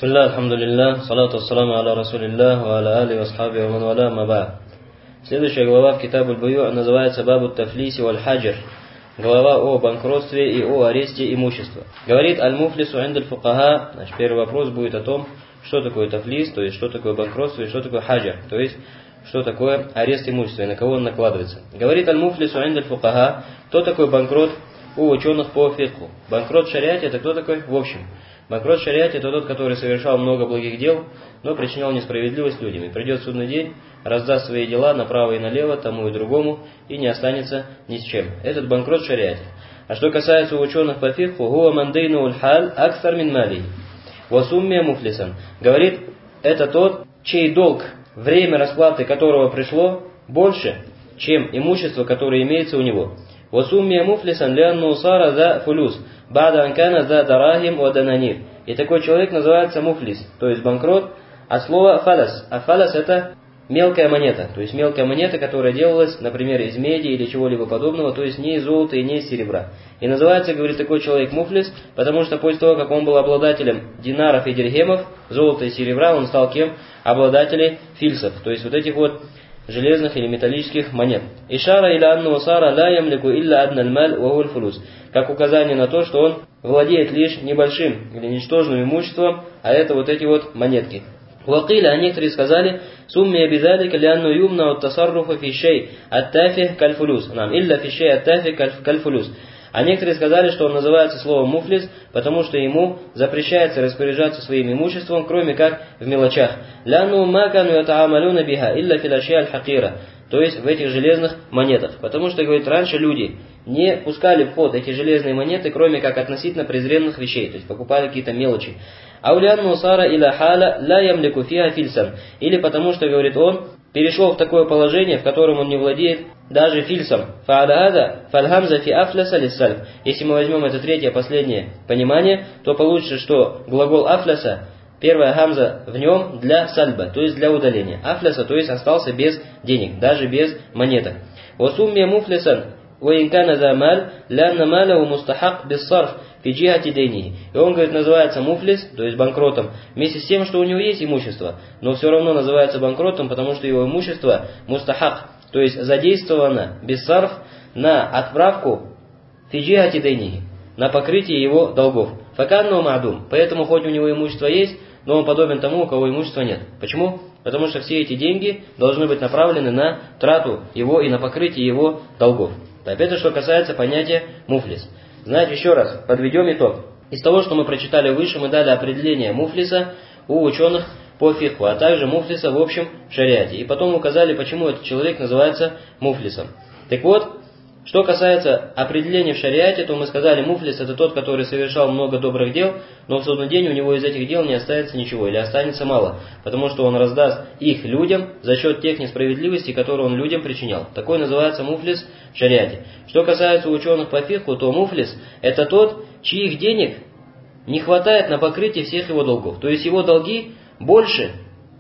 Бисмилlah, алхамдулиллах, салату ассаламу аля расулиллах, ва аля али ва асхаби ва ман валя, ма ба'д. Следующая глава в Китабуль Буйу называется Бабу тафлиси валь хаджр. Глава о банкротстве и о аресте имущества. Говорит аль-муфлису индаль фукаха. Значит, первый вопрос будет о том, что такое тафлис, то есть что такое банкротство и что такое хаджр, то есть что такое арест имущества и на кого он накладывается. Говорит аль-муфлису индаль фукаха, кто такой банкрот у ученых по фикху. Банкрот в шариате — это кто такой? В общем, банкрот в шариате — это тот, который совершал много благих дел, но причинял несправедливость людям. И придет в судный день, раздаст свои дела направо и налево, тому и другому, и не останется ни с чем. Этот банкрот в шариате. А что касается ученых по фикху, хуа мандейну уль-халь аксар мин мали. Васуммия муфлисан. Говорит, это тот, чей долг, время расплаты которого пришло, больше, чем имущество, которое имеется у него. Васуммия муфлисан лянну сара за фулюс, бада анкана за дарахим ва дананир. И такой человек называется муфлис, то есть банкрот, от слова фалас. А фалас — это мелкая монета, то есть мелкая монета, которая делалась, например, из меди или чего-либо подобного, то есть не из золота и не из серебра. И называется, говорит, такой человек муфлис, потому что после того, как он был обладателем динаров и дирхемов, золота и серебра, он стал кем? Обладателем фильсов, то есть вот этих вот железных или металлических монет. Ишара иля анну сара ла ямлику илля адналь маль ва гуль фулус. Как указание на то, что он владеет лишь небольшим или ничтожным имуществом, а это вот эти вот монетки. Вакиля, а некоторые сказали, суммия бидалика лянну юмна от тасарруфа фи шей аттафих кальфулюс. Нам илля фи шей аттафих кальфулюс. А некоторые сказали, что он называется словом муфлис, потому что ему запрещается распоряжаться своим имуществом, кроме как в мелочах. Лянну макану ятаамалюна биха илля филашия аль-хакира. То есть в этих железных монетах. Потому что, говорит, раньше люди не пускали в ход эти железные монеты, кроме как относительно презренных вещей. То есть покупали какие-то мелочи. Аулянну сара иля халя ла ямлику фиа фильсан. Или потому что, говорит, он перешел в такое положение, в котором он не владеет даже фильсом. Фа'аляда фальхамза фи афляса лиссальф. Если мы возьмем это третье, последнее понимание, то получится, что глагол афляса, первая хамза в нем для сальба, то есть для удаления. Афляса, то есть остался без денег, даже без монеток. Васуммия муфлисан ваинкана за маль лянна маляу мустахак биссарф фи джихати дейни. И он, говорит, называется муфлис, то есть банкротом, вместе с тем, что у него есть имущество, но все равно называется банкротом, потому что его имущество мустахак, то есть задействовано биссарф на отправку фи джихати дейни, на покрытие его долгов. Факанну мадум. Поэтому хоть у него имущество есть, но он подобен тому, у кого имущества нет. Почему? Потому что все эти деньги должны быть направлены на трату его и на покрытие его долгов. Это что касается понятия муфлис. Знаете, еще раз, подведем итог. Из того, что мы прочитали выше, мы дали определение муфлиса у ученых по фикху, а также муфлиса в общем в шариате. И потом указали, почему этот человек называется муфлисом. Так вот, что касается определения в шариате, то мы сказали, муфлис — это тот, который совершал много добрых дел, но в судный день у него из этих дел не останется ничего, или останется мало, потому что он раздаст их людям за счет тех несправедливостей, которые он людям причинял. Такой называется муфлис в шариате. Что касается ученых по фикху, то муфлис — это тот, чьих денег не хватает на покрытие всех его долгов. То есть его долги больше,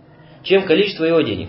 чем количество его денег.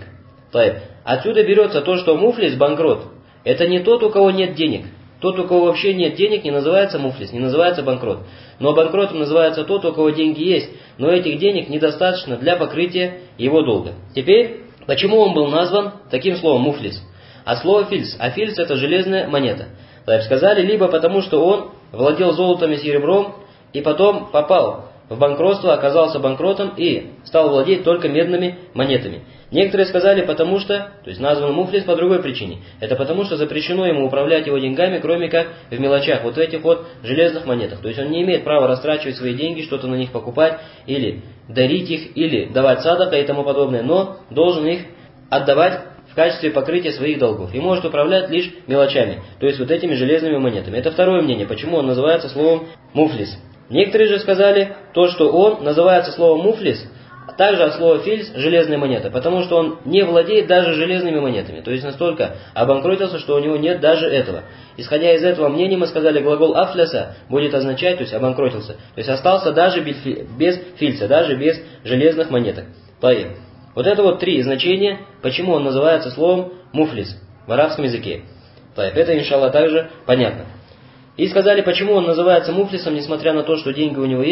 Отсюда берется то, что муфлис, банкрот, это не тот, у кого нет денег. Тот, у кого вообще нет денег, не называется муфлис, не называется банкрот. Но банкротом называется тот, у кого деньги есть, но этих денег недостаточно для покрытия его долга. Теперь, почему он был назван таким словом муфлис? А слово фильс. А фильс — это железная монета. Сказали, либо потому, что он владел золотом и серебром, и потом попал в банкротство, оказался банкротом и стал владеть только медными монетами. Некоторые сказали, потому что, то есть назван муфлис по другой причине. Это потому, что запрещено ему управлять его деньгами, кроме как в мелочах, вот в этих вот железных монетах. То есть он не имеет права растрачивать свои деньги, что-то на них покупать, или дарить их, или давать садака и тому подобное, но должен их отдавать в качестве покрытия своих долгов. И может управлять лишь мелочами, то есть вот этими железными монетами. Это второе мнение, почему он называется словом муфлис. Некоторые же сказали то, что он называется словом муфлис, а также от слова фильс — железная монета, потому что он не владеет даже железными монетами. То есть настолько обанкротился, что у него нет даже этого. Исходя из этого мнения, мы сказали, глагол афляса будет означать, то есть обанкротился. То есть остался даже без фильса, даже без железных монеток. Вот это вот три значения, почему он называется словом муфлис в арабском языке. Это, иншаллах, также понятно. И сказали, почему он называется муфлисом, несмотря на то, что деньги у него есть.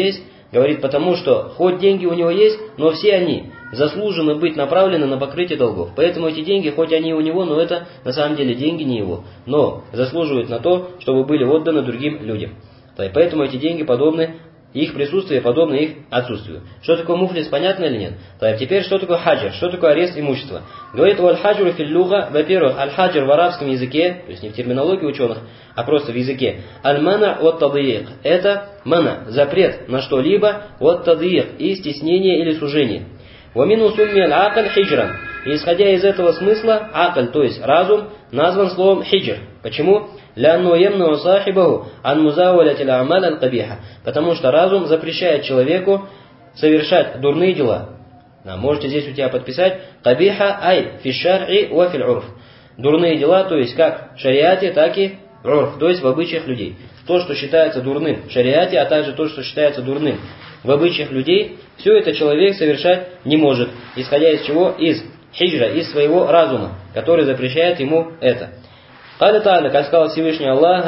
Говорит, потому что хоть деньги у него есть, но все они заслужены быть направлены на покрытие долгов. Поэтому эти деньги, хоть они у него, но это на самом деле деньги не его, но заслуживают на то, чтобы были отданы другим людям. Поэтому эти деньги подобны, их присутствие подобно их отсутствию. Что такое муфлис, понятно или нет? Теперь, что такое хаджр, что такое арест имущества? Говорит, аль-хаджру фил-луга, во-первых, аль-хаджр в арабском языке, то есть не в терминологии ученых, а просто в языке. Аль-мана от-тадиик, это мана, запрет на что-либо, от-тадиик, и стеснение или сужение. Вамину сумми аль-акаль хиджран. И исходя из этого смысла, акаль, то есть разум, назван словом хиджр. Почему? Потому что разум запрещает человеку совершать дурные дела. Можете здесь у тебя подписать кабиха ай фи шар'и ва фил урф. Дурные дела, то есть как в шариате, так и в урф, то есть в обычаях людей. То, что считается дурным в шариате, а также то, что считается дурным в обычаях людей, все это человек совершать не может. Исходя из чего? Из хиджра, из своего разума, который запрещает ему это. Как сказал Всевышний Аллах,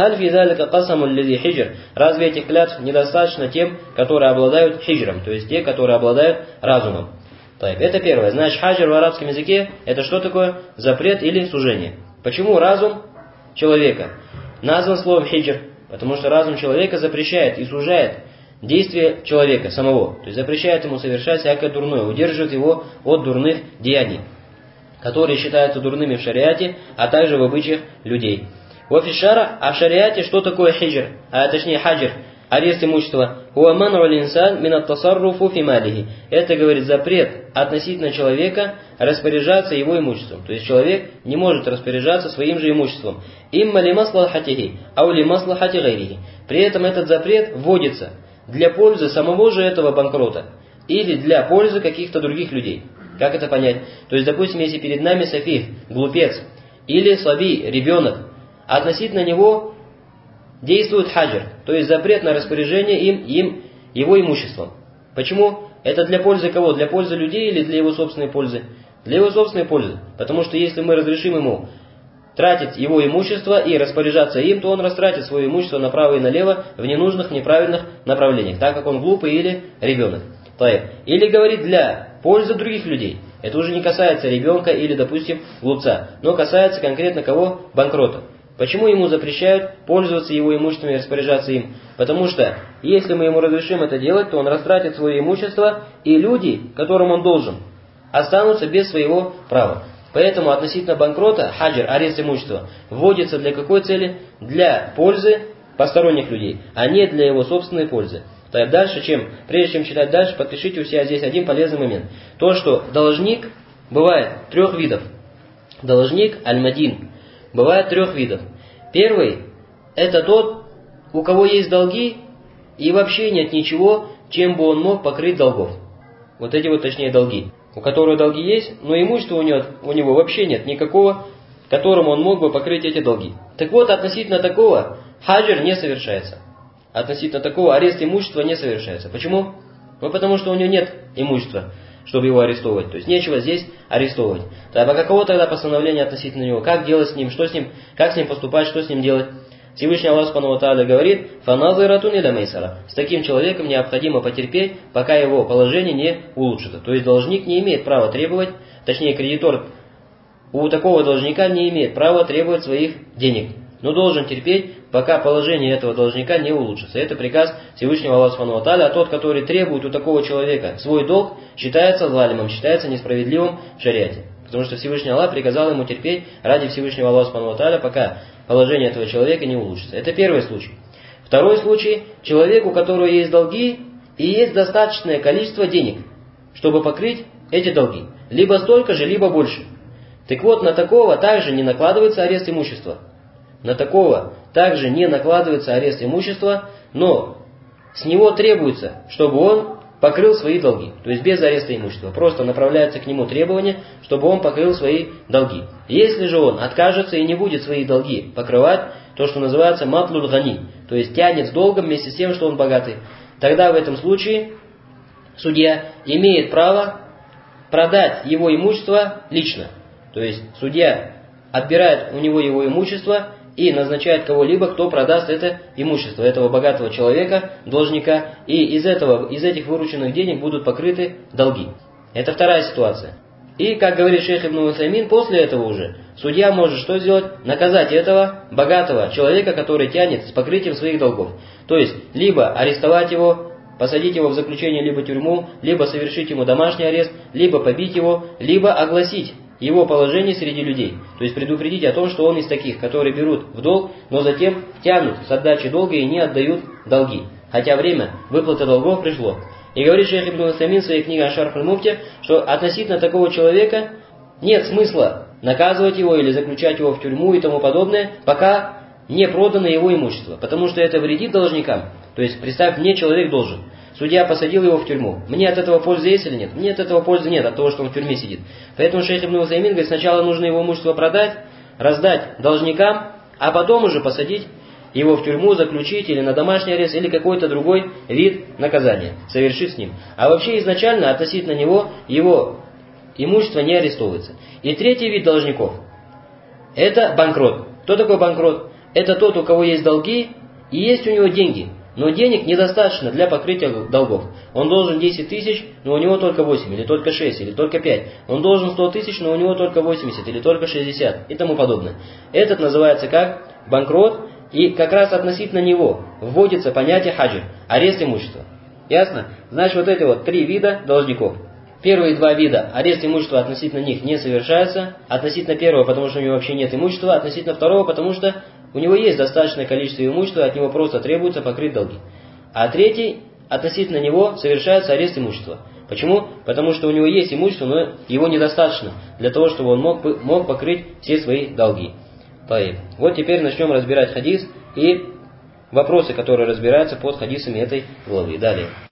разве этих клятв недостаточно тем, которые обладают хиджром, то есть те, которые обладают разумом. Это первое. Значит, хаджр в арабском языке это что такое? Запрет или сужение. Почему разум человека назван словом хиджр? Потому что разум человека запрещает и сужает действие человека самого. То есть запрещает ему совершать всякое дурное, удерживает его от дурных деяний, которые считаются дурными в шариате, а также в обычаях людей. В офишара, а в шариате что такое хиджр? А точнее хаджр, арест имущества. Это, говорит, запрет относительно человека распоряжаться его имуществом. То есть человек не может распоряжаться своим же имуществом. При этом этот запрет вводится для пользы самого же этого банкрота или для пользы каких-то других людей. Как это понять? То есть, допустим, если перед нами сафих, глупец, или слаби, ребенок, относительно него действует хаджр, то есть запрет на распоряжение им его имуществом. Почему? Это для пользы кого? Для пользы людей или для его собственной пользы? Для его собственной пользы. Потому что если мы разрешим ему тратить его имущество и распоряжаться им, то он растратит свое имущество направо и налево в ненужных, неправильных направлениях, так как он глупый или ребенок. Или говорит для пользы других людей. Это уже не касается ребенка или, допустим, глупца, но касается конкретно кого? Банкрота. Почему ему запрещают пользоваться его имуществом и распоряжаться им? Потому что, если мы ему разрешим это делать, то он растратит свое имущество, и люди, которым он должен, останутся без своего права. Поэтому относительно банкрота, хаджр, арест имущества, вводится для какой цели? Для пользы посторонних людей, а не для его собственной пользы. Дальше, прежде чем читать дальше, подпишите у себя здесь один полезный момент. То, что должник бывает трех видов. Должник аль-мадин бывает трех видов. Первый – это тот, у кого есть долги и вообще нет ничего, чем бы он мог покрыть долгов. Вот эти точнее долги. У которого долги есть, но имущества у него вообще нет никакого, которому он мог бы покрыть эти долги. Так вот, относительно такого хаджр не совершается. Относительно такого арест имущества не совершается. Почему? Потому что у него нет имущества, чтобы его арестовывать. То есть нечего здесь арестовывать. А каково тогда постановление относительно него? Как делать с ним? Что с ним? Как с ним поступать? Что с ним делать? Всевышний Аллах Субхану ва Тааля говорит: «Фаназиратун иля майсара». С таким человеком необходимо потерпеть, пока его положение не улучшится. То есть должник не имеет права требовать, точнее кредитор у такого должника не имеет права требовать своих денег, но должен терпеть, пока положение этого должника не улучшится. Это приказ Всевышнего Аллаха Субхану ва Тааля, а тот, который требует у такого человека свой долг, считается залимом, считается несправедливым в шариате. Потому что Всевышний Аллах приказал ему терпеть ради Всевышнего Аллаха Субхану ва Тааля, пока положение этого человека не улучшится. Это первый случай. Второй случай – человек, у которого есть долги и есть достаточное количество денег, чтобы покрыть эти долги. Либо столько же, либо больше. Так вот, на такого также не накладывается арест имущества. На такого также не накладывается арест имущества, но с него требуется, чтобы он покрыл свои долги. То есть без ареста имущества. Просто направляется к нему требование, чтобы он покрыл свои долги. Если же он откажется и не будет свои долги покрывать, то, что называется матлуль гани, то есть тянет с долгом вместе с тем, что он богатый, тогда в этом случае судья имеет право продать его имущество лично. То есть судья отбирает у него его имущество и назначает кого-либо, кто продаст это имущество этого богатого человека, должника, и из этих вырученных денег будут покрыты долги. Это вторая ситуация. И, как говорит шейх Ибн Усаймин, после этого уже судья может что сделать? Наказать этого богатого человека, который тянет с покрытием своих долгов. То есть, либо арестовать его, посадить его в заключение, либо тюрьму, либо совершить ему домашний арест, либо побить его, либо огласить его положение среди людей. То есть предупредить о том, что он из таких, которые берут в долг, но затем тянут с отдачи долга и не отдают долги. Хотя время выплаты долгов пришло. И говорит шейх Ибн Усаймин в своей книге «Аш-Шарх аль-Муфти», что относительно такого человека нет смысла наказывать его или заключать его в тюрьму и тому подобное, пока не продано его имущество. Потому что это вредит должникам. То есть, представь, мне человек должен. Судья посадил его в тюрьму. Мне от этого пользы есть или нет? Мне от этого пользы нет, от того, что он в тюрьме сидит. Поэтому шейх Ибн Усаймин говорит, сначала нужно его имущество продать, раздать должникам, а потом уже посадить его в тюрьму, заключить или на домашний арест, или какой-то другой вид наказания совершить с ним. А вообще изначально относительно него его имущество не арестовывается. И третий вид должников – это банкрот. Кто такой банкрот? Это тот, у кого есть долги и есть у него деньги. Но денег недостаточно для покрытия долгов. Он должен 10 тысяч, но у него только 8, или только 6, или только 5. Он должен 100 тысяч, но у него только 80, или только 60, и тому подобное. Этот называется как банкрот, и как раз относительно него вводится понятие хаджр, арест имущества. Ясно? Значит, вот эти вот три вида должников. Первые два вида, арест имущества относительно них не совершается. Относительно первого, потому что у него вообще нет имущества. Относительно второго, потому что у него есть достаточное количество имущества, от него просто требуется покрыть долги. А третий, относительно него совершается арест имущества. Почему? Потому что у него есть имущество, но его недостаточно для того, чтобы он мог покрыть все свои долги. Вот теперь начнем разбирать хадис и вопросы, которые разбираются под хадисами этой главы. Далее.